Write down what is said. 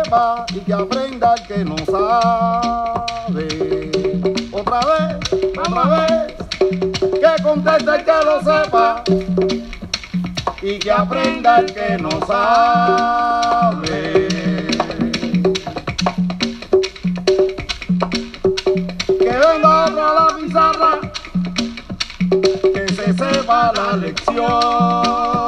sepa y que aprenda el que no sabe. Otra vez, que conteste el que lo sepa y que aprenda el que no sabe. Que venga otro a la pizarra, que se sepa la lección.